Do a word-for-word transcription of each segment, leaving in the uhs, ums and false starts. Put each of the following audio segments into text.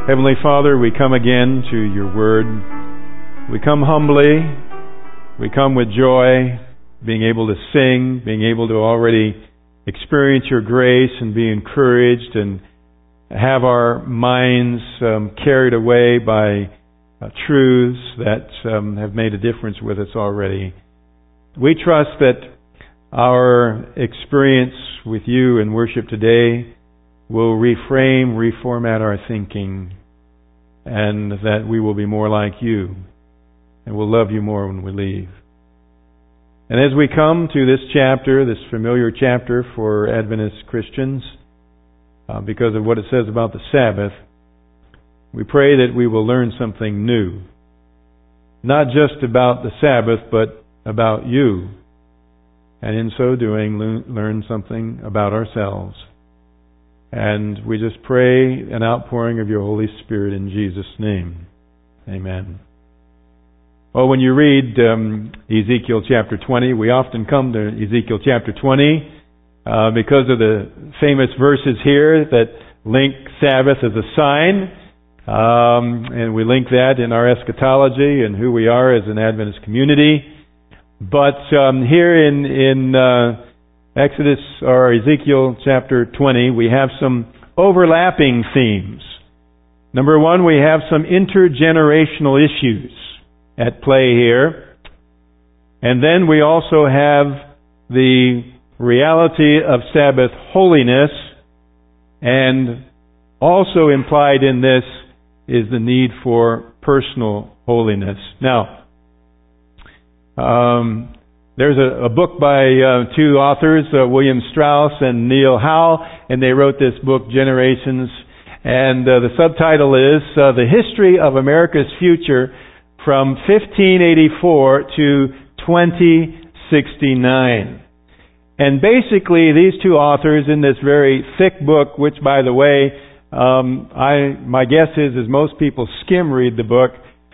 Heavenly Father, we come again to your word. We come humbly. We come with joy, being able to sing, being able to already experience your grace and be encouraged and have our minds um, carried away by uh, truths that um, have made a difference with us already. We trust that our experience with you in worship today will reframe, reformat our thinking, and that we will be more like you, and we'll love you more when we leave. And as we come to this chapter, this familiar chapter for Adventist Christians, uh, because of what it says about the Sabbath, we pray that we will learn something new. Not just about the Sabbath, but about you. And in so doing, learn something about ourselves. And we just pray an outpouring of your Holy Spirit in Jesus' name. Amen. Well, when you read um, Ezekiel chapter twenty, we often come to Ezekiel chapter twenty uh, because of the famous verses here that link Sabbath as a sign. Um, and we link that in our eschatology and who we are as an Adventist community. But um, here in, in uh, Exodus or Ezekiel chapter twenty, we have some overlapping themes. Number one, we have some intergenerational issues at play here. And then we also have the reality of Sabbath holiness, and also implied in this is the need for personal holiness. Now, um, there's a, a book by uh, two authors, uh, William Strauss and Neil Howe, and they wrote this book, Generations. And uh, the subtitle is uh, The History of America's Future from fifteen eighty-four to twenty sixty-nine. And basically, these two authors in this very thick book, which, by the way, um, I my guess is, is most people skim read the book.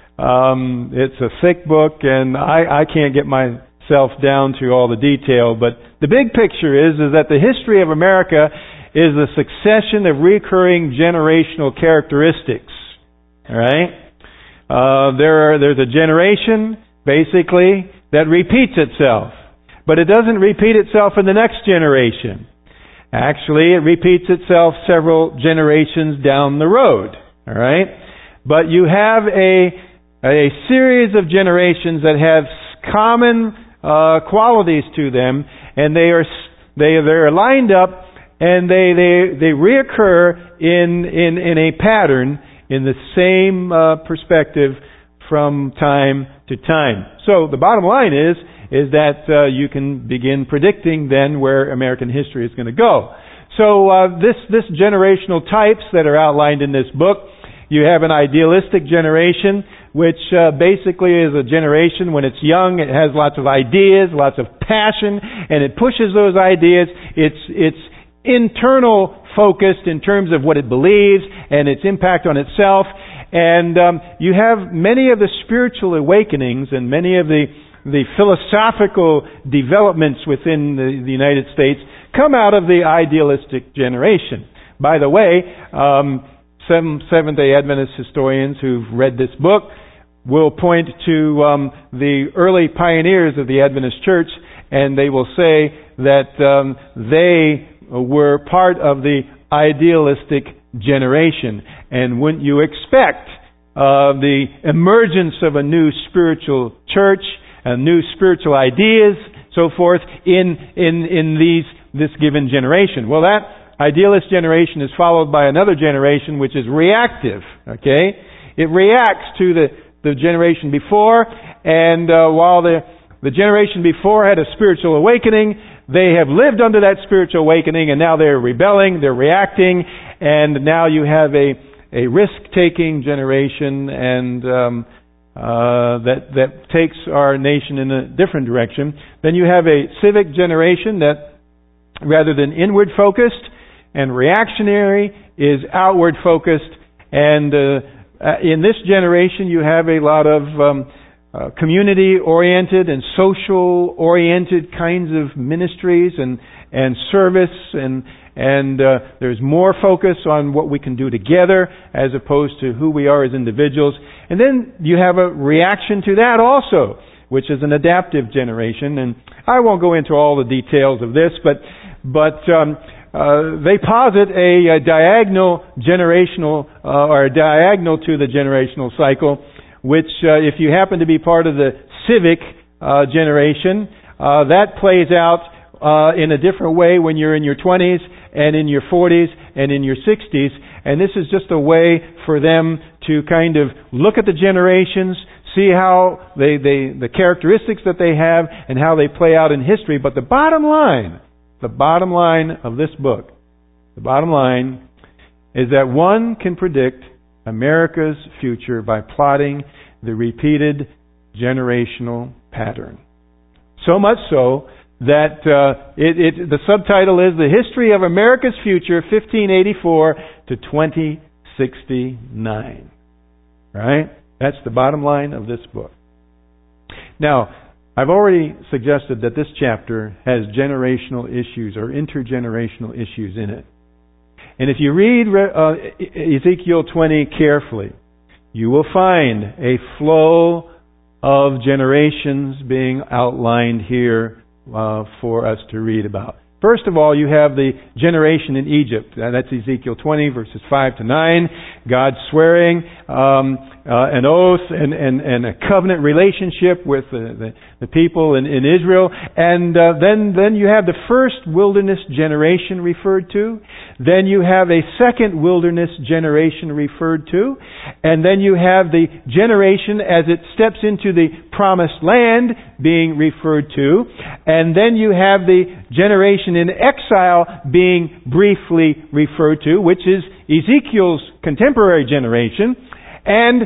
Um, it's a thick book, and I, I can't get myself down to all the detail. But the big picture is is that the history of America is a succession of recurring generational characteristics. All right. Uh, there are, there's a generation, basically, that repeats itself. But it doesn't repeat itself in the next generation. Actually, it repeats itself several generations down the road. All right? But you have a, a series of generations that have common uh, qualities to them, and they are they they're lined up, and they they they reoccur in in in a pattern, in the same uh, perspective from time to time. So the bottom line is, is that uh, you can begin predicting then where American history is going to go. So uh, this, this generational types that are outlined in this book, you have an idealistic generation, which uh, basically is a generation when it's young, it has lots of ideas, lots of passion, and it pushes those ideas. It's, it's internal focused in terms of what it believes and its impact on itself. And um, you have many of the spiritual awakenings and many of the, the philosophical developments within the, the United States come out of the idealistic generation. By the way, um, some Seventh-day Adventist historians who've read this book will point to um, the early pioneers of the Adventist Church, and they will say that um, they were part of the idealistic generation. And wouldn't you expect uh, the emergence of a new spiritual church, a new spiritual ideas, so forth, in in in these this given generation? Well, that idealist generation is followed by another generation which is reactive. Okay, it reacts to the the generation before, and uh, while the the generation before had a spiritual awakening, they have lived under that spiritual awakening, and now they're rebelling, they're reacting, and now you have a, a risk-taking generation, and um, uh, that that takes our nation in a different direction. Then you have a civic generation that, rather than inward-focused and reactionary, is outward-focused. And uh, in this generation, you have a lot of um, Uh, community-oriented and social-oriented kinds of ministries and and service and and uh, there's more focus on what we can do together as opposed to who we are as individuals. And then you have a reaction to that also, which is an adaptive generation. And I won't go into all the details of this, but but um, uh, they posit a, a diagonal generational uh, or a diagonal to the generational cycle, which uh, if you happen to be part of the civic uh, generation, uh, that plays out uh, in a different way when you're in your twenties and in your forties and in your sixties. And this is just a way for them to kind of look at the generations, see how they, they, the characteristics that they have and how they play out in history. But the bottom line, the bottom line of this book, the bottom line is that one can predict America's future by plotting the repeated generational pattern. So much so that uh, it, it, the subtitle is The History of America's Future, fifteen eighty-four to twenty sixty-nine. Right? That's the bottom line of this book. Now, I've already suggested that this chapter has generational issues or intergenerational issues in it. And if you read uh, Ezekiel twenty carefully, you will find a flow of generations being outlined here uh, for us to read about. First of all, you have the generation in Egypt. Uh, that's Ezekiel twenty, verses five to nine. God swearing um, uh, an oath and, and, and a covenant relationship with the, the, the people in, in Israel. And uh, then, then you have the first wilderness generation referred to. Then you have a second wilderness generation referred to. And then you have the generation as it steps into the promised land being referred to. And then you have the generation in exile being briefly referred to, which is Ezekiel's contemporary generation. And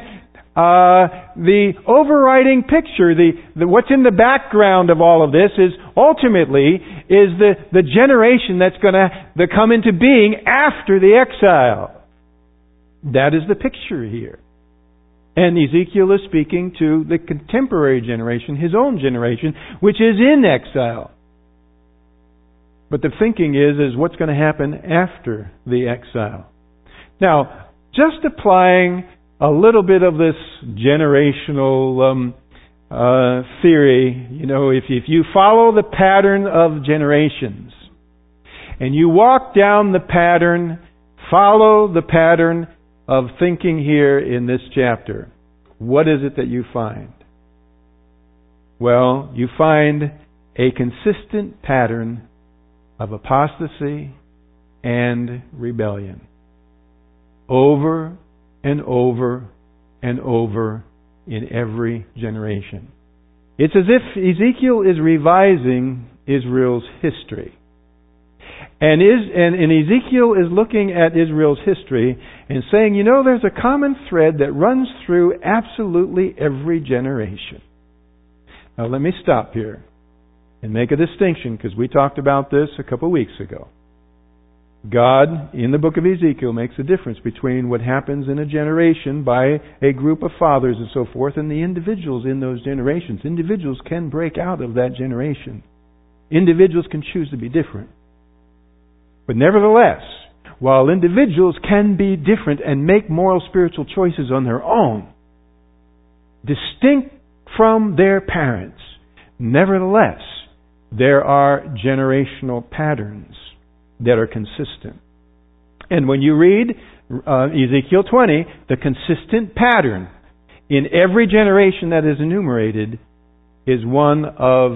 uh, the overriding picture, the, the what's in the background of all of this is ultimately is the, the generation that's going to come into being after the exile. That is the picture here. And Ezekiel is speaking to the contemporary generation, his own generation, which is in exile. But the thinking is, is what's going to happen after the exile. Now, just applying a little bit of this generational um, uh, theory, you know, if, if you follow the pattern of generations, and you walk down the pattern, follow the pattern of thinking here in this chapter, what is it that you find? Well, you find a consistent pattern of apostasy and rebellion. Over and over and over in every generation. It's as if Ezekiel is revising Israel's history. And, is, and, and Ezekiel is looking at Israel's history and saying, you know, there's a common thread that runs through absolutely every generation. Now let me stop here and make a distinction, because we talked about this a couple of weeks ago. God, in the book of Ezekiel, makes a difference between what happens in a generation by a group of fathers and so forth and the individuals in those generations. Individuals can break out of that generation. Individuals can choose to be different. But nevertheless, while individuals can be different and make moral spiritual choices on their own, distinct from their parents, nevertheless, there are generational patterns that are consistent. And when you read uh, Ezekiel twenty, the consistent pattern in every generation that is enumerated is one of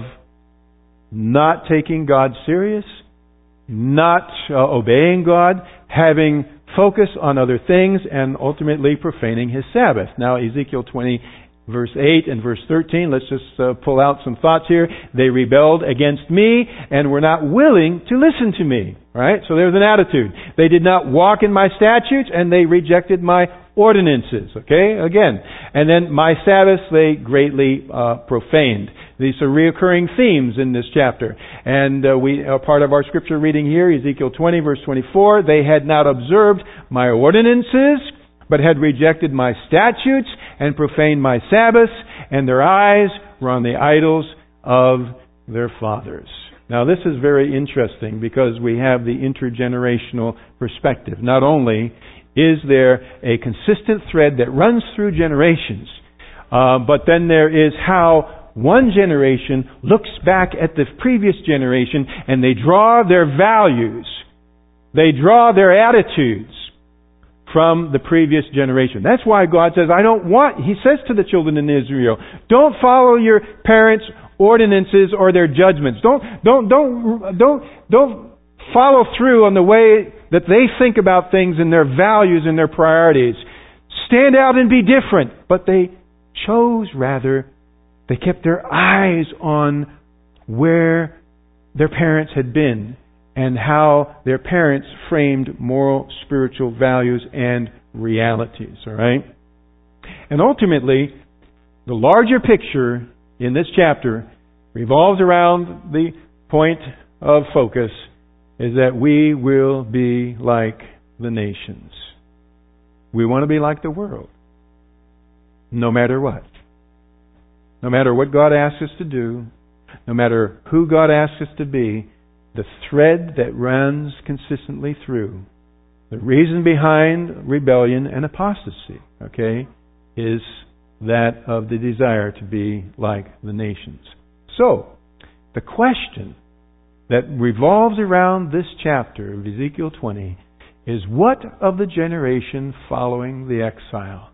not taking God serious, not uh, obeying God, having focus on other things, and ultimately profaning His Sabbath. Now, Ezekiel twenty, verse eight and verse thirteen, let's just uh, pull out some thoughts here. They rebelled against me and were not willing to listen to me. Right? So there's an attitude. They did not walk in my statutes and they rejected my ordinances. Okay? Again. And then my Sabbaths they greatly uh, profaned. These are reoccurring themes in this chapter. And uh, we are part of our scripture reading here, Ezekiel twenty, verse twenty-four. They had not observed my ordinances, but had rejected my statutes and profaned my Sabbaths, and their eyes were on the idols of their fathers. Now this is very interesting because we have the intergenerational perspective. Not only is there a consistent thread that runs through generations, uh, but then there is how one generation looks back at the previous generation and they draw their values, they draw their attitudes from the previous generation. That's why God says, I don't want, He says to the children in Israel, don't follow your parents' ordinances or their judgments. Don't, don't, don't, don't, don't follow through on the way that they think about things and their values and their priorities. Stand out and be different. But they chose rather, they kept their eyes on where their parents had been and how their parents framed moral, spiritual values and realities. All right? And ultimately, the larger picture in this chapter revolves around the point of focus is that we will be like the nations. We want to be like the world, no matter what. No matter what God asks us to do, no matter who God asks us to be, the thread that runs consistently through, the reason behind rebellion and apostasy, okay, is that of the desire to be like the nations. So, the question that revolves around this chapter of Ezekiel twenty is, what of the generation following the exile?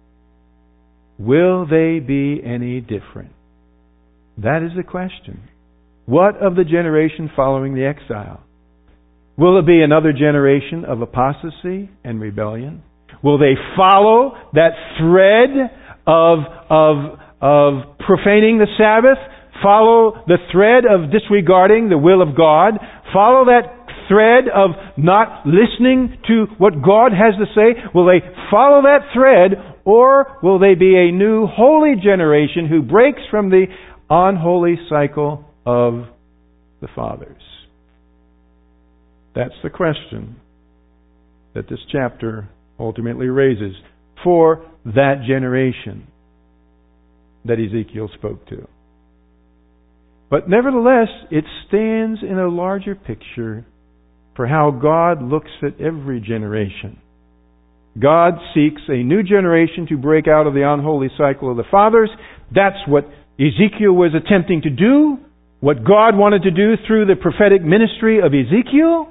Will they be any different? That is the question. What of the generation following the exile? Will it be another generation of apostasy and rebellion? Will they follow that thread of, of, of profaning the Sabbath? Follow the thread of disregarding the will of God? Follow that thread of not listening to what God has to say? Will they follow that thread, or will they be a new holy generation who breaks from the unholy cycle of the fathers? That's the question that this chapter ultimately raises for that generation that Ezekiel spoke to. But nevertheless, it stands in a larger picture for how God looks at every generation. God seeks a new generation to break out of the unholy cycle of the fathers. That's what Ezekiel was attempting to do, what God wanted to do through the prophetic ministry of Ezekiel.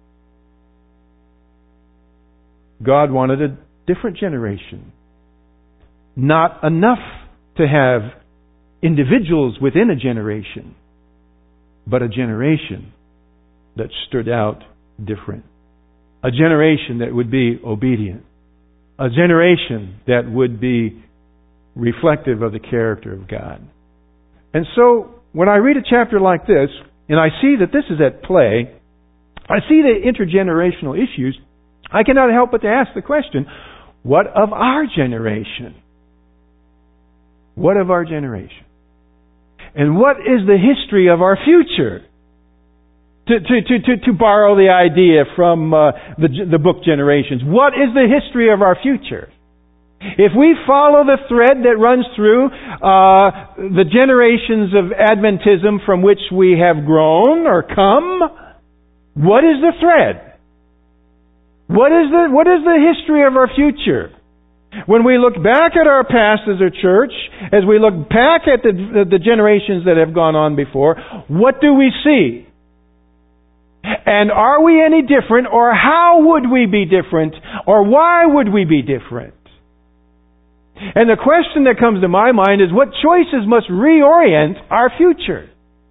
God wanted a different generation. Not enough to have individuals within a generation, but a generation that stood out different. A generation that would be obedient. A generation that would be reflective of the character of God. And so, when I read a chapter like this, and I see that this is at play, I see the intergenerational issues, I cannot help but to ask the question, what of our generation? What of our generation? And what is the history of our future? To, to, to, to, to borrow the idea from uh, the, the book Generations, what is the history of our future? If we follow the thread that runs through uh, the generations of Adventism from which we have grown or come, what is the thread? What is the what is the history of our future? When we look back at our past as a church, as we look back at the, the generations that have gone on before, what do we see? And are we any different, or how would we be different, or why would we be different? And the question that comes to my mind is, what choices must reorient our future?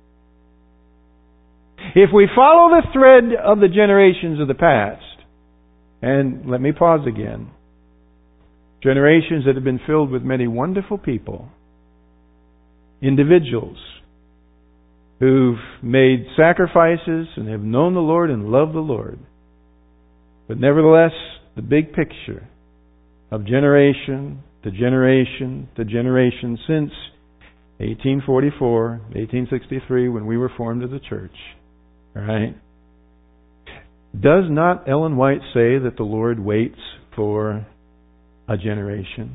If we follow the thread of the generations of the past, and let me pause again, generations that have been filled with many wonderful people, individuals who've made sacrifices and have known the Lord and loved the Lord. But nevertheless, the big picture of generation to generation to generation since eighteen forty-four, eighteen sixty-three, when we were formed as a church, right? Does not Ellen White say that the Lord waits for a generation?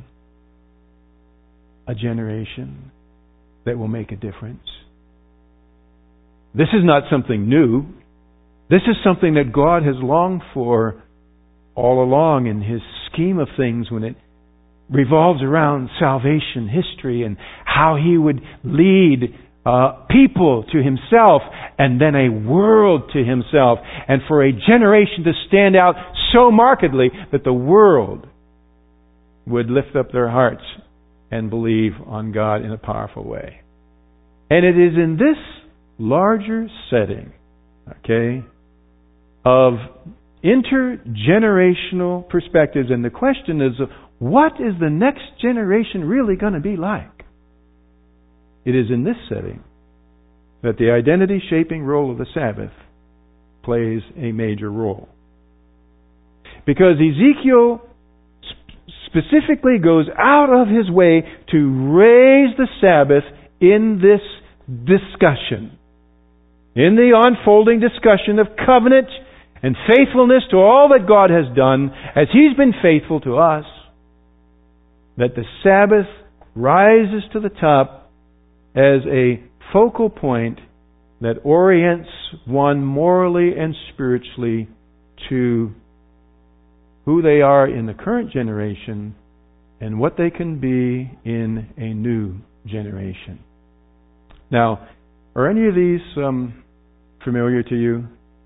A generation that will make a difference. This is not something new. This is something that God has longed for all along in His scheme of things when it revolves around salvation history and how He would lead uh, people to Himself and then a world to Himself, and for a generation to stand out so markedly that the world would lift up their hearts and believe on God in a powerful way. And it is in this larger setting, okay, of intergenerational perspectives, and the question is, what is the next generation really going to be like? It is in this setting that the identity-shaping role of the Sabbath plays a major role. Because Ezekiel specifically goes out of his way to raise the Sabbath in this discussion, in the unfolding discussion of covenant and faithfulness to all that God has done, as He's been faithful to us, that the Sabbath rises to the top as a focal point that orients one morally and spiritually to who they are in the current generation and what they can be in a new generation. Now, are any of these um, familiar to you?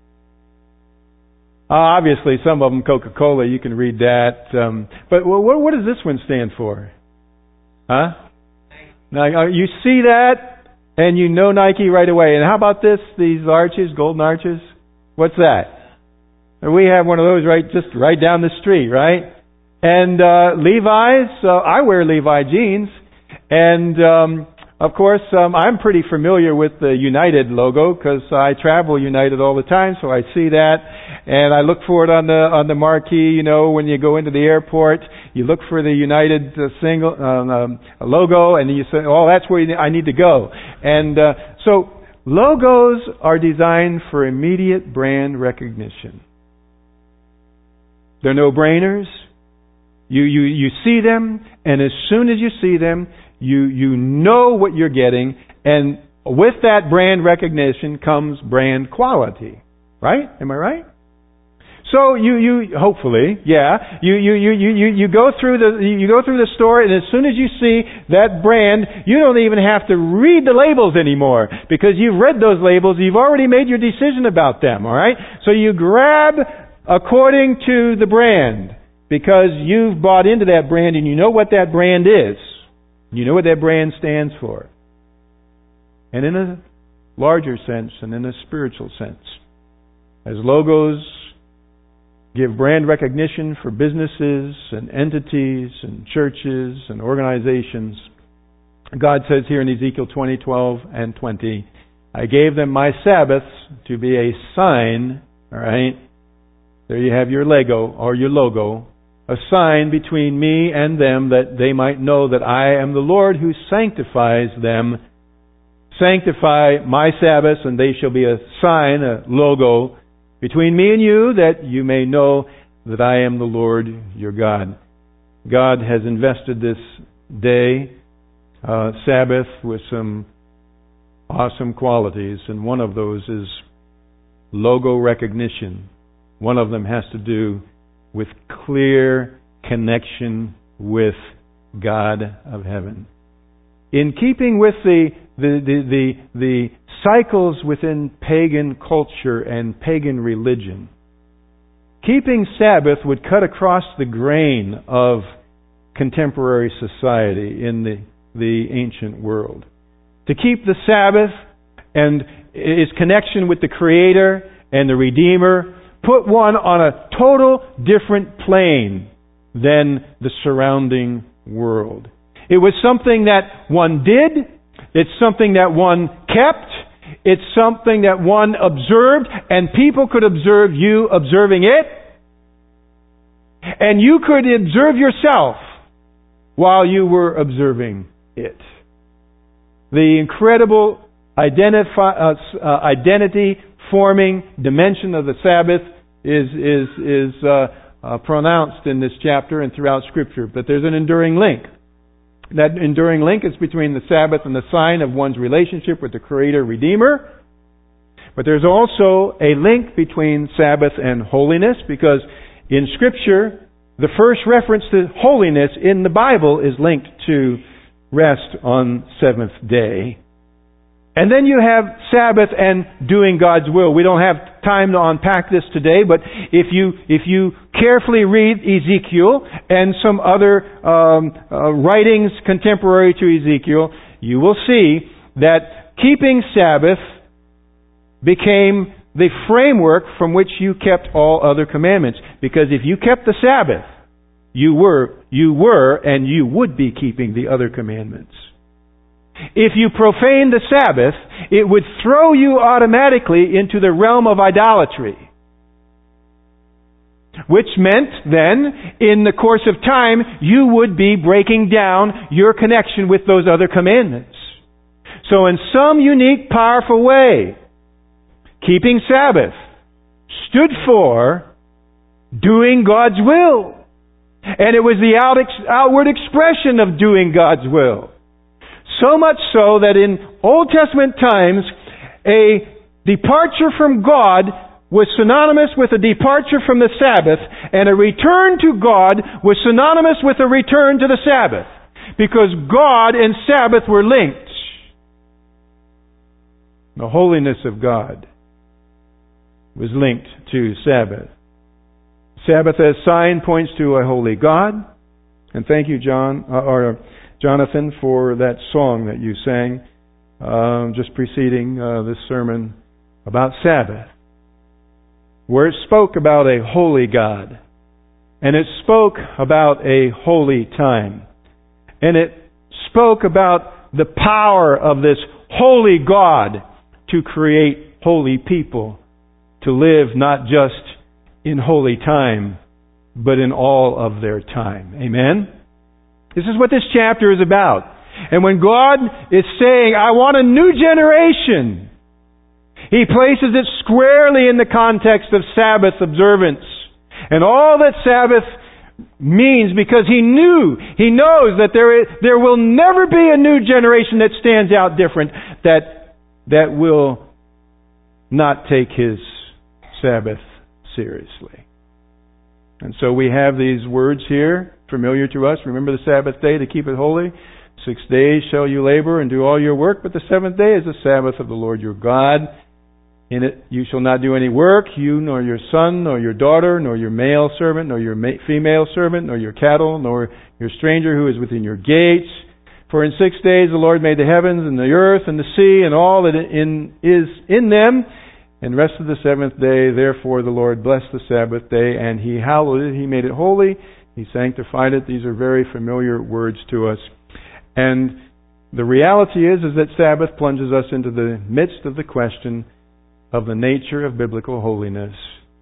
Uh, obviously, some of them, Coca-Cola, you can read that. Um, but what, what does this one stand for? Huh? Now, you see that, and you know Nike right away. And how about this? These arches, golden arches? What's that? We have one of those right just right down the street, right? And uh, Levi's, uh, I wear Levi jeans. And, um, of course, um, I'm pretty familiar with the United logo because I travel United all the time, so I see that. And I look for it on the on the marquee, you know, when you go into the airport. You look for the United uh, single um, um, logo, and you say, oh, that's where I need to go. And uh, so logos are designed for immediate brand recognition. They're no-brainers. You, you, you see them, and as soon as you see them, you, you know what you're getting, and with that brand recognition comes brand quality. Right? Am I right? So you, you, hopefully, yeah, you, you, you, you, you go through the, you go through the store, and as soon as you see that brand, you don't even have to read the labels anymore, because you've read those labels, you've already made your decision about them, alright? So you grab according to the brand, because you've bought into that brand and you know what that brand is. You know what that brand stands for. And in a larger sense, and in a spiritual sense, as logos give brand recognition for businesses and entities and churches and organizations, God says here in Ezekiel twenty, twelve and twenty, I gave them my Sabbaths to be a sign, alright? There you have your Lego or your logo, a sign between me and them, that they might know that I am the Lord who sanctifies them. Sanctify my Sabbaths, and they shall be a sign, a logo, between me and you, that you may know that I am the Lord your God. God has invested this day, uh, Sabbath, with some awesome qualities, and one of those is logo recognition. One of them has to do with clear connection with God of heaven. In keeping with the the, the, the, the cycles within pagan culture and pagan religion, keeping Sabbath would cut across the grain of contemporary society in the, the ancient world. To keep the Sabbath and its connection with the Creator and the Redeemer put one on a total different plane than the surrounding world. It was something that one did. It's something that one kept. It's something that one observed, and people could observe you observing it. And you could observe yourself while you were observing it. The incredible identifi- uh, uh, identity-forming dimension of the Sabbath is is is uh, uh, pronounced in this chapter and throughout Scripture. But there's an enduring link. That enduring link is between the Sabbath and the sign of one's relationship with the Creator Redeemer, But there's also a link between Sabbath and holiness, because in Scripture, the first reference to holiness in the Bible is linked to rest on seventh day. And then you have Sabbath and doing God's will. We don't have time to unpack this today, but if you if you carefully read Ezekiel and some other um, uh, writings contemporary to Ezekiel, you will see that keeping Sabbath became the framework from which you kept all other commandments. Because if you kept the Sabbath, you were you were and you would be keeping the other commandments. If you profaned the Sabbath, it would throw you automatically into the realm of idolatry. Which meant then, in the course of time, you would be breaking down your connection with those other commandments. So in some unique, powerful way, keeping Sabbath stood for doing God's will. And it was the out ex- outward expression of doing God's will. So much so that in Old Testament times, a departure from God was synonymous with a departure from the Sabbath, and a return to God was synonymous with a return to the Sabbath, because God and Sabbath were linked. The holiness of God was linked to Sabbath. Sabbath as sign points to a holy God. And thank you, John, uh, or Jonathan, for that song that you sang uh, just preceding uh, this sermon about Sabbath, where it spoke about a holy God, and it spoke about a holy time, and it spoke about the power of this holy God to create holy people, to live not just in holy time, but in all of their time. Amen? This is what this chapter is about. And when God is saying, I want a new generation, He places it squarely in the context of Sabbath observance. And all that Sabbath means, because He knew, He knows that there is, there will never be a new generation that stands out different, that, that will not take His Sabbath seriously. And so we have these words here, familiar to us. Remember the Sabbath day to keep it holy. Six days shall you labor and do all your work, but the seventh day is the Sabbath of the Lord your God. In it you shall not do any work, you nor your son, nor your daughter, nor your male servant, nor your female servant, nor your cattle, nor your stranger who is within your gates. For in six days the Lord made the heavens and the earth and the sea and all that in, is in them, and rested the seventh day. Therefore the Lord blessed the Sabbath day, and He hallowed it. He made it holy. He sanctified it. These are very familiar words to us. And the reality is, is that Sabbath plunges us into the midst of the question of the nature of biblical holiness.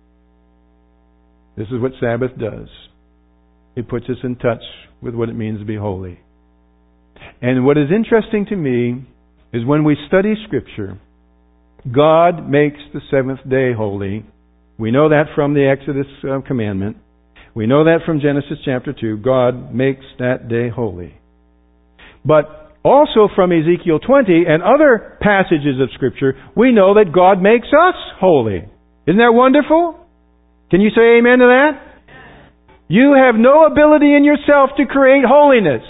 This is what Sabbath does. It puts us in touch with what it means to be holy. And what is interesting to me is when we study Scripture, God makes the seventh day holy. We know that from the Exodus uh, commandment. We know that from Genesis chapter two. God makes that day holy. But also from Ezekiel twenty and other passages of Scripture, we know that God makes us holy. Isn't that wonderful? Can you say amen to that? You have no ability in yourself to create holiness.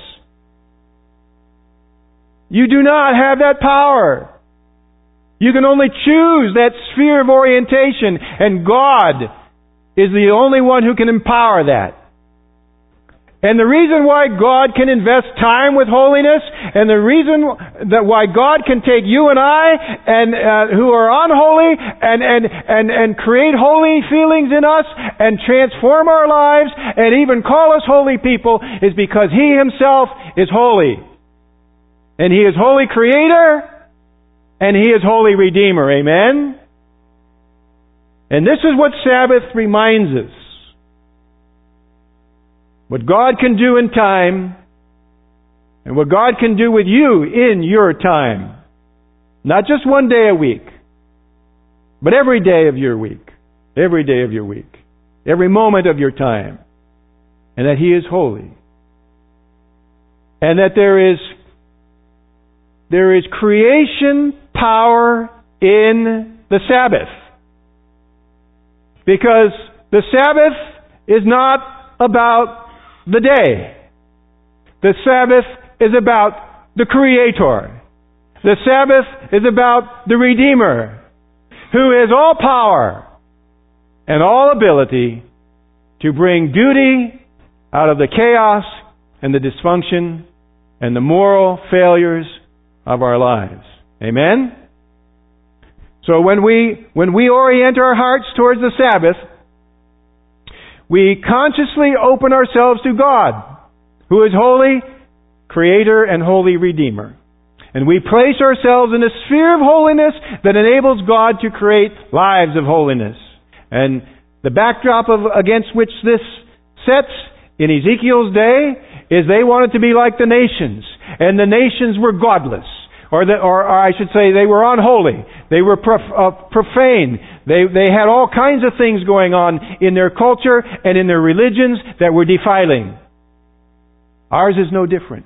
You do not have that power. You can only choose that sphere of orientation, and God is the only one who can empower that. And the reason why God can invest time with holiness, and the reason that why God can take you and I, and uh, who are unholy, and, and and and create holy feelings in us, and transform our lives, and even call us holy people, is because He Himself is holy, and He is holy Creator, and He is holy Redeemer. Amen? And this is what Sabbath reminds us. What God can do in time, and what God can do with you in your time. Not just one day a week, but every day of your week. Every day of your week. Every moment of your time. And that He is holy. And that there is There is creation power in the Sabbath. Because the Sabbath is not about the day. The Sabbath is about the Creator. The Sabbath is about the Redeemer, who has all power and all ability to bring duty out of the chaos and the dysfunction and the moral failures of our lives. Amen? So when we when we orient our hearts towards the Sabbath, we consciously open ourselves to God, who is holy, Creator and holy Redeemer. And we place ourselves in a sphere of holiness that enables God to create lives of holiness. And the backdrop of, against which this sets in Ezekiel's day is they wanted to be like the nations. And the nations were godless. Or, the, or, or I should say they were unholy. They were prof, uh, profane. They, they had all kinds of things going on in their culture and in their religions that were defiling. Ours is no different.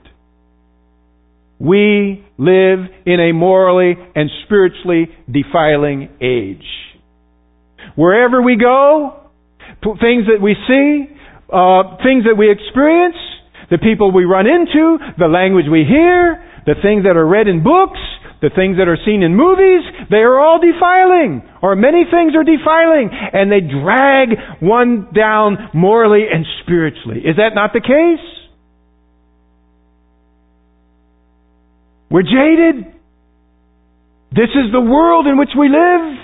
We live in a morally and spiritually defiling age. Wherever we go, things that we see, uh, things that we experience, the people we run into, the language we hear, the things that are read in books, the things that are seen in movies, they are all defiling. Or many things are defiling. And they drag one down morally and spiritually. Is that not the case? We're jaded. This is the world in which we live.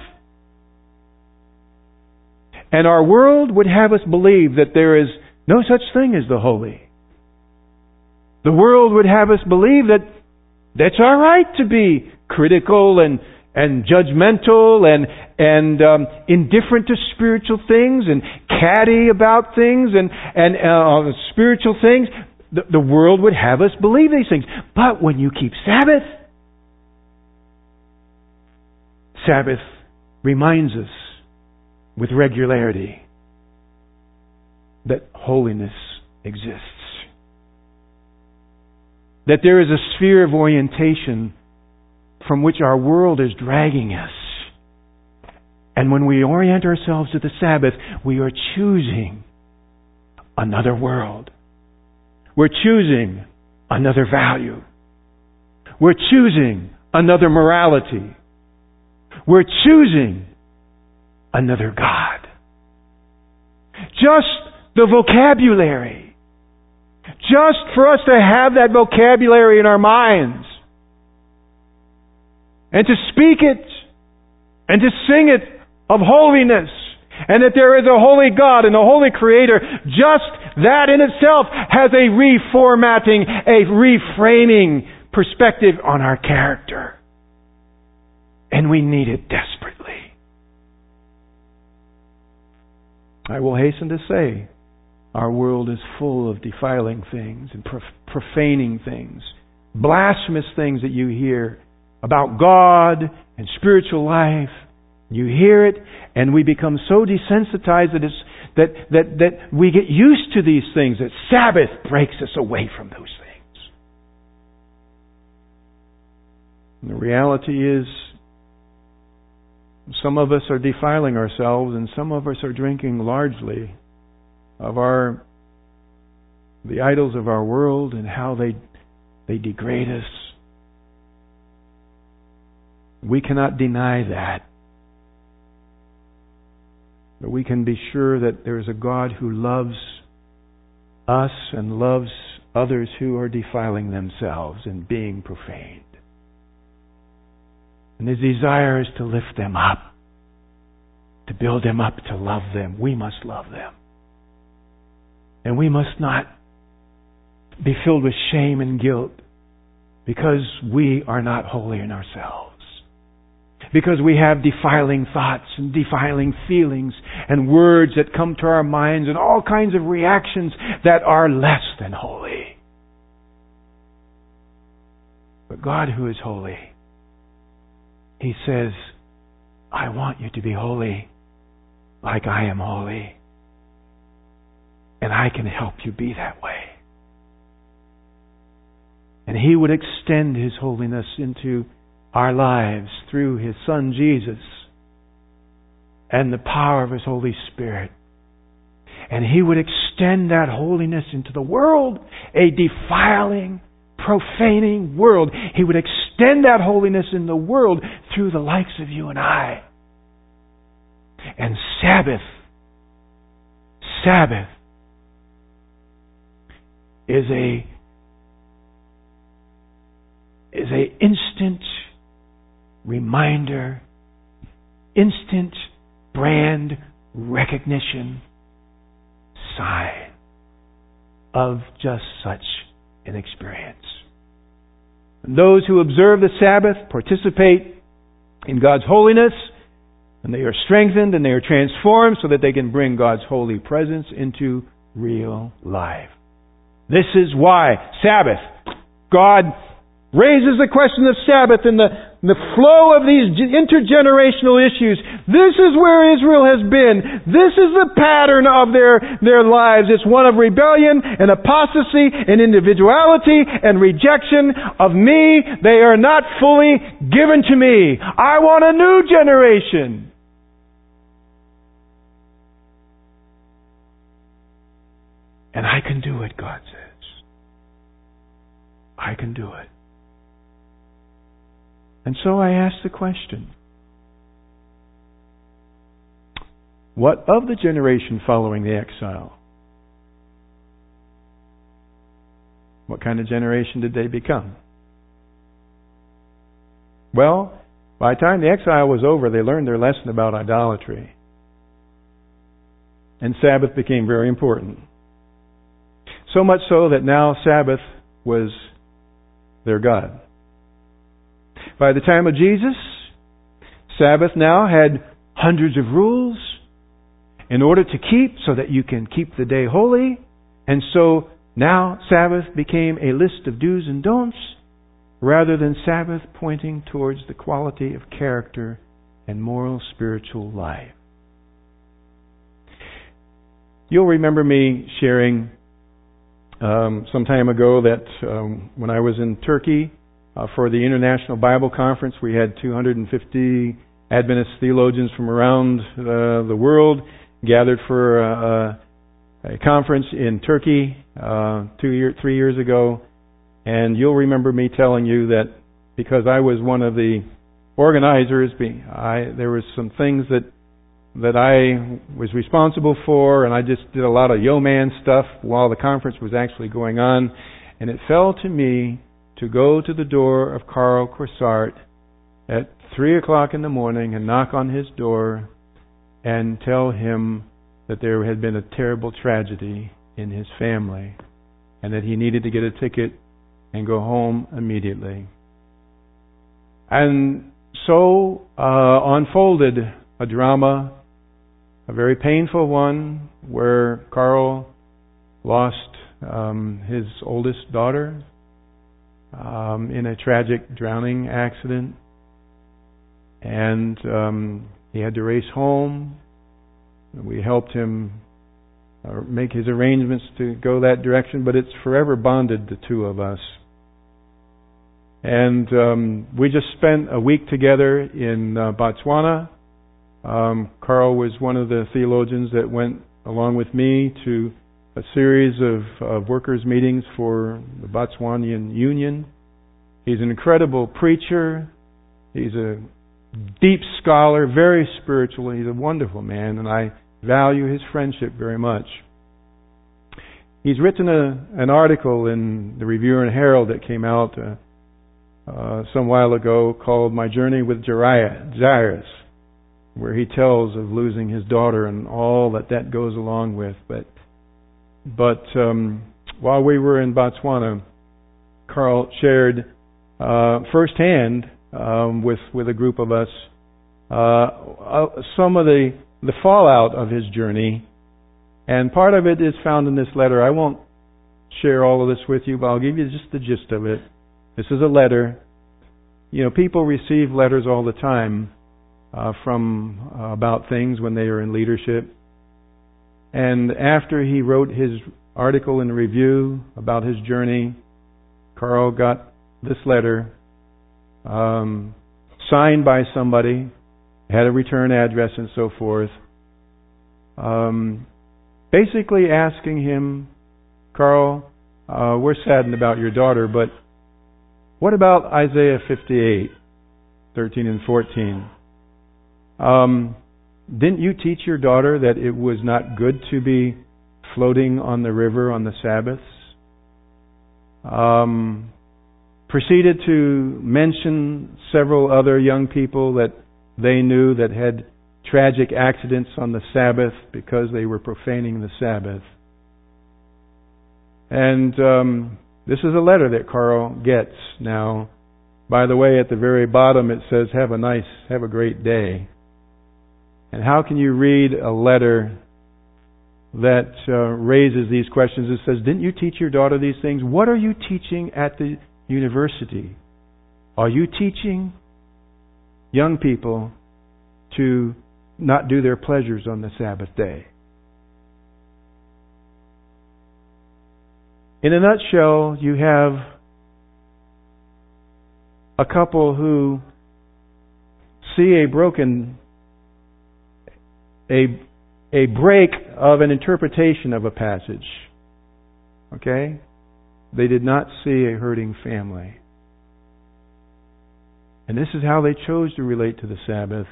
And our world would have us believe that there is no such thing as the holy. The world would have us believe that that's all right to be critical and and judgmental and and um, indifferent to spiritual things and catty about things and and uh, spiritual things. The, the world would have us believe these things. But when you keep Sabbath, Sabbath reminds us with regularity that holiness exists. That there is a sphere of orientation from which our world is dragging us. And when we orient ourselves to the Sabbath, we are choosing another world. We're choosing another value. We're choosing another morality. We're choosing another God. Just the vocabulary. Just for us to have that vocabulary in our minds. And to speak it. And to sing it of holiness. And that there is a holy God and a holy Creator. Just that in itself has a reformatting, a reframing perspective on our character. And we need it desperately. I will hasten to say, our world is full of defiling things and prof- profaning things, blasphemous things that you hear about God and spiritual life. You hear it, and we become so desensitized that, it's, that, that, that we get used to these things, that Sabbath breaks us away from those things. And the reality is, some of us are defiling ourselves, and some of us are drinking largely of our the idols of our world and how they they degrade us. We cannot deny that. But we can be sure that there is a God who loves us and loves others who are defiling themselves and being profaned. And His desire is to lift them up, to build them up, to love them. We must love them. And we must not be filled with shame and guilt because we are not holy in ourselves. Because we have defiling thoughts and defiling feelings and words that come to our minds and all kinds of reactions that are less than holy. But God, who is holy, He says, I want you to be holy like I am holy. And I can help you be that way. And He would extend His holiness into our lives through His Son Jesus, and the power of His Holy Spirit. And He would extend that holiness into the world, a defiling, profaning world. He would extend that holiness in the world through the likes of you and I. And Sabbath, Sabbath is a is a instant reminder, instant brand recognition sign of just such an experience. And those who observe the Sabbath participate in God's holiness, and they are strengthened and they are transformed so that they can bring God's holy presence into real life. This is why Sabbath, God raises the question of Sabbath in the, the flow of these intergenerational issues. This is where Israel has been. This is the pattern of their, their lives. It's one of rebellion and apostasy and individuality and rejection of me. They are not fully given to me. I want a new generation. And I can do it, God says. I can do it. And so I ask the question, what of the generation following the exile? What kind of generation did they become? Well, by the time the exile was over, they learned their lesson about idolatry. And Sabbath became very important. So much so that now Sabbath was their God. By the time of Jesus, Sabbath now had hundreds of rules in order to keep so that you can keep the day holy. And so now Sabbath became a list of do's and don'ts rather than Sabbath pointing towards the quality of character and moral spiritual life. You'll remember me sharing um, some time ago that um, when I was in Turkey, Uh, for the International Bible Conference, we had two hundred fifty Adventist theologians from around uh, the world gathered for uh, a conference in Turkey uh, two year, three years ago. And you'll remember me telling you that because I was one of the organizers, I, there was some things that that I was responsible for, and I just did a lot of yo-man stuff while the conference was actually going on. And it fell to me to go to the door of Carl Corsart at three o'clock in the morning and knock on his door and tell him that there had been a terrible tragedy in his family and that he needed to get a ticket and go home immediately. And so uh, unfolded a drama, a very painful one, where Carl lost um, his oldest daughter Um, in a tragic drowning accident, and um, he had to race home. We helped him uh, make his arrangements to go that direction, but it's forever bonded the two of us. And um, we just spent a week together in uh, Botswana. Um, Carl was one of the theologians that went along with me to a series of, of workers' meetings for the Botswanian Union. He's an incredible preacher. He's a deep scholar, very spiritual. He's a wonderful man, and I value his friendship very much. He's written a, an article in the Review and Herald that came out uh, uh, some while ago called My Journey with Jairus, where he tells of losing his daughter and all that that goes along with. But But um, while we were in Botswana, Carl shared uh, firsthand um, with with a group of us uh, uh, some of the the fallout of his journey, and part of it is found in this letter. I won't share all of this with you, but I'll give you just the gist of it. This is a letter. You know, people receive letters all the time uh, from uh, about things when they are in leadership. And after he wrote his article in the Review about his journey, Carl got this letter um, signed by somebody had a return address and so forth. Um, basically asking him, Carl, uh, we're saddened about your daughter, but what about Isaiah fifty-eight, thirteen and fourteen? Um, didn't you teach your daughter that it was not good to be floating on the river on the Sabbaths? Um, proceeded to mention several other young people that they knew that had tragic accidents on the Sabbath because they were profaning the Sabbath. And um, this is a letter that Carl gets now. By the way, at the very bottom it says, have a nice, have a great day. And how can you read a letter that uh, raises these questions? It says, didn't you teach your daughter these things? What are you teaching at the university? Are you teaching young people to not do their pleasures on the Sabbath day? In a nutshell, you have a couple who see a broken, a, a break of an interpretation of a passage. Okay? They did not see a hurting family. And this is how they chose to relate to the Sabbath.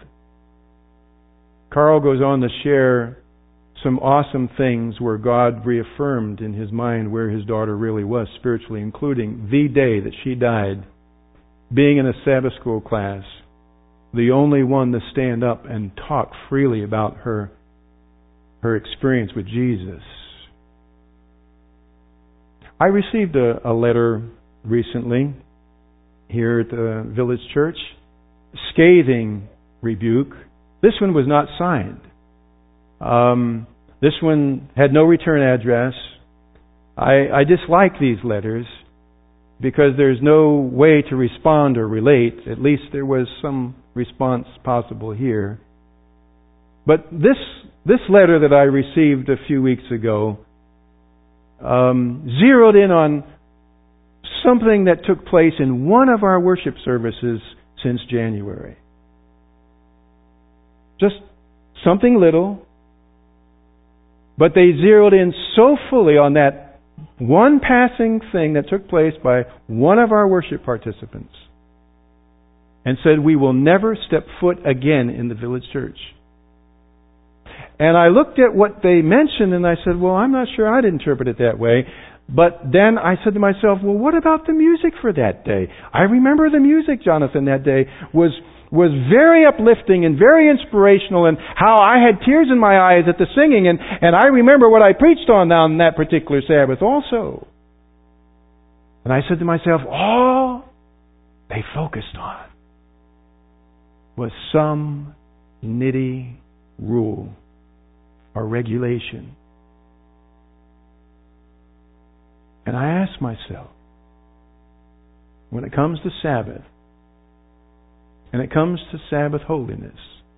Carl goes on to share some awesome things where God reaffirmed in his mind where his daughter really was spiritually, including the day that she died, being in a Sabbath school class, the only one to stand up and talk freely about her, her experience with Jesus. I received a, a letter recently here at the Village Church, scathing rebuke. This one was not signed. Um, this one had no return address. I, I dislike these letters because there's no way to respond or relate. At least there was some response possible here. But this this letter that I received a few weeks ago um, zeroed in on something that took place in one of our worship services since January. Just something little, but they zeroed in so fully on that one passing thing that took place by one of our worship participants and said, we will never step foot again in the village church. And I looked at what they mentioned and I said, well, I'm not sure I'd interpret it that way. But then I said to myself, well, what about the music for that day? I remember the music, Jonathan, that day was was very uplifting and very inspirational, and how I had tears in my eyes at the singing, and, and I remember what I preached on on that particular Sabbath also. And I said to myself, all they focused on was some nitty rule or regulation. And I asked myself, when it comes to Sabbath, and it comes to Sabbath holiness,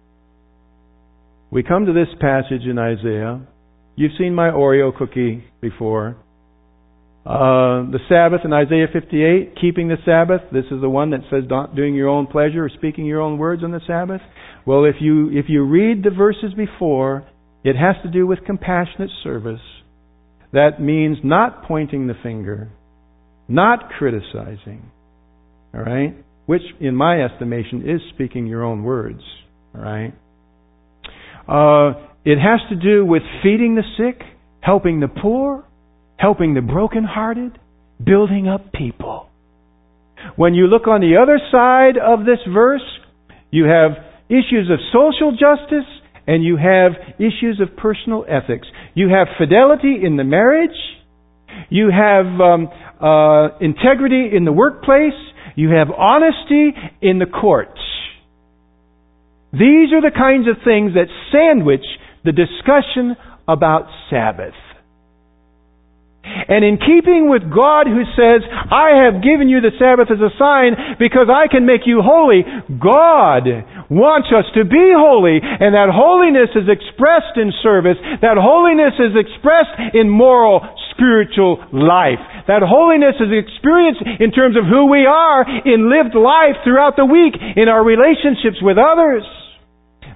we come to this passage in Isaiah. You've seen my Oreo cookie before. Uh, the Sabbath in Isaiah fifty-eight, keeping the Sabbath. This is the one that says not doing your own pleasure or speaking your own words on the Sabbath. Well, if you if you read the verses before, it has to do with compassionate service. That means not pointing the finger, not criticizing. All right? Which, in my estimation, is speaking your own words. All right? Uh, it has to do with feeding the sick, helping the poor, helping the brokenhearted, building up people. When you look on the other side of this verse, you have issues of social justice and you have issues of personal ethics. You have fidelity in the marriage. You have um, uh, integrity in the workplace. You have honesty in the courts. These are the kinds of things that sandwich the discussion about Sabbath. And in keeping with God who says, I have given you the Sabbath as a sign because I can make you holy, God wants us to be holy, and that holiness is expressed in service. That holiness is expressed in moral, spiritual life. That holiness is experienced in terms of who we are in lived life throughout the week, in our relationships with others.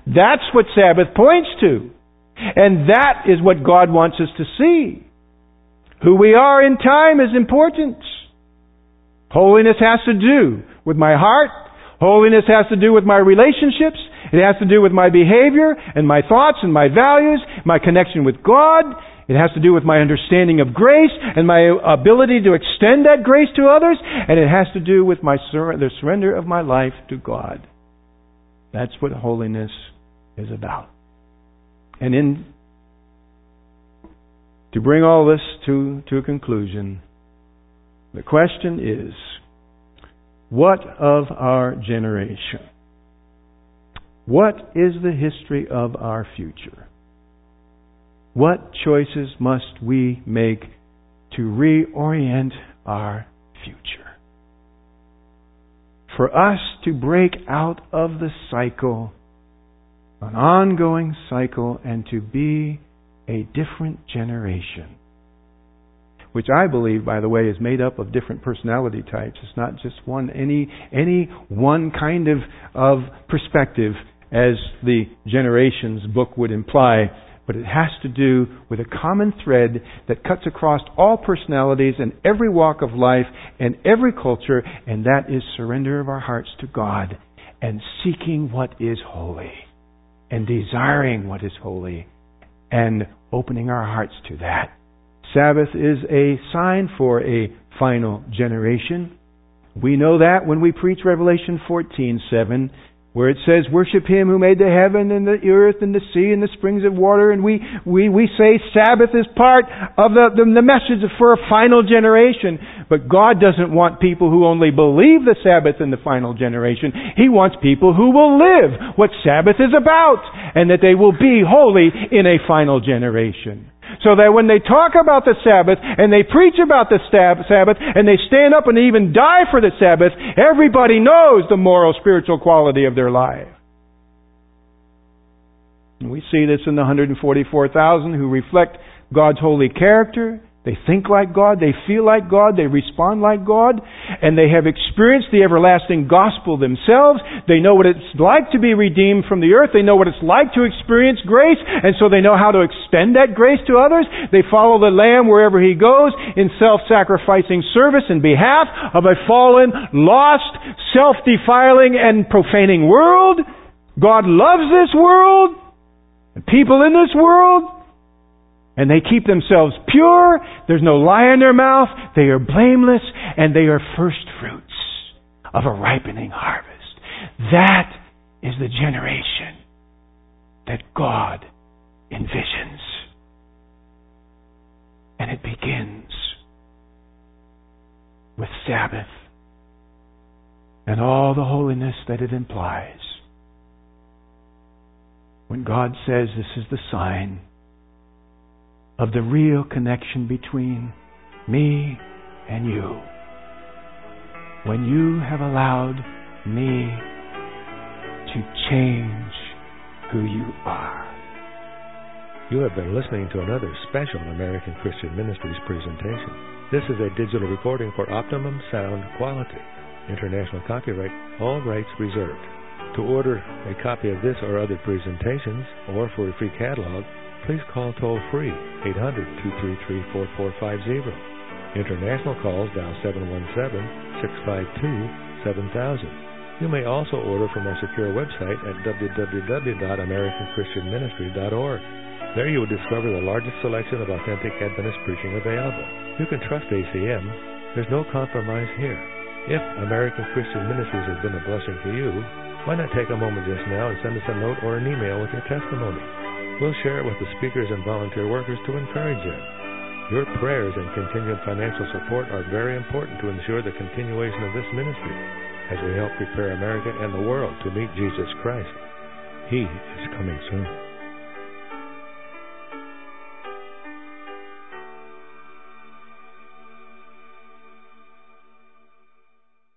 That's what Sabbath points to. And that is what God wants us to see. Who we are in time is important. Holiness has to do with my heart. Holiness has to do with my relationships. It has to do with my behavior and my thoughts and my values, my connection with God. It has to do with my understanding of grace and my ability to extend that grace to others. And it has to do with my sur- the surrender of my life to God. That's what holiness is about. And in to bring all this to, to a conclusion, the question is, what of our generation? What is the history of our future? What choices must we make to reorient our future? For us to break out of the cycle, an ongoing cycle, and to be a different generation. Which I believe, by the way, is made up of different personality types. It's not just one, any, any one kind of, of perspective, as the Generations book would imply. But it has to do with a common thread that cuts across all personalities and every walk of life and every culture, and that is surrender of our hearts to God and seeking what is holy and desiring what is holy and opening our hearts to that. Sabbath is a sign for a final generation. We know that when we preach Revelation fourteen seven, where it says, worship Him who made the heaven and the earth and the sea and the springs of water. And we, we, we say Sabbath is part of the, the, the message for a final generation. But God doesn't want people who only believe the Sabbath in the final generation. He wants people who will live what Sabbath is about, and that they will be holy in a final generation. So that when they talk about the Sabbath, and they preach about the Sabbath, and they stand up and even die for the Sabbath, everybody knows the moral, spiritual quality of their life. And we see this in the one hundred forty-four thousand who reflect God's holy character. They think like God, they feel like God, they respond like God, and they have experienced the everlasting gospel themselves. They know what it's like to be redeemed from the earth. They know what it's like to experience grace, and so they know how to extend that grace to others. They follow the Lamb wherever He goes in self-sacrificing service in behalf of a fallen, lost, self-defiling, and profaning world. God loves this world, the people in this world. And they keep themselves pure. There's no lie in their mouth. They are blameless. And they are first fruits of a ripening harvest. That is the generation that God envisions. And it begins with Sabbath and all the holiness that it implies. When God says this is the sign of the real connection between me and you. When you have allowed me to change who you are. You have been listening to another special American Christian Ministries presentation. This is a digital recording for optimum sound quality. International copyright, all rights reserved. To order a copy of this or other presentations, or for a free catalog, please call toll-free eight hundred, two three three, four four five zero. International calls dial seven one seven, six five two, seven thousand. You may also order from our secure website at w w w dot american christian ministry dot org. There you will discover the largest selection of authentic Adventist preaching available. You can trust A C M. There's no compromise here. If American Christian Ministries has been a blessing to you, why not take a moment just now and send us a note or an email with your testimony? We'll share it with the speakers and volunteer workers to encourage them. Your prayers and continued financial support are very important to ensure the continuation of this ministry as we help prepare America and the world to meet Jesus Christ. He is coming soon.